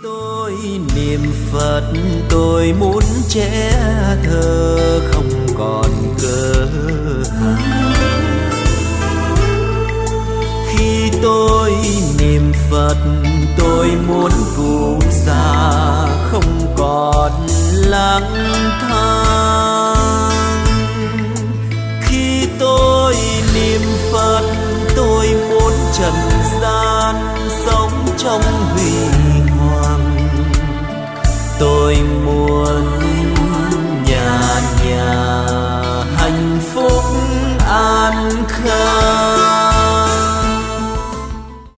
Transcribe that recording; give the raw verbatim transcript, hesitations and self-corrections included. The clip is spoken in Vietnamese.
tôi niệm Phật tôi muốn trẻ thơ không còn cơ hàn. Khi tôi niệm Phật tôi muốn cụ già không còn lang thang. Khi tôi niệm Phật tôi muốn trần gian sống trong huy hoàng. Tôi muốn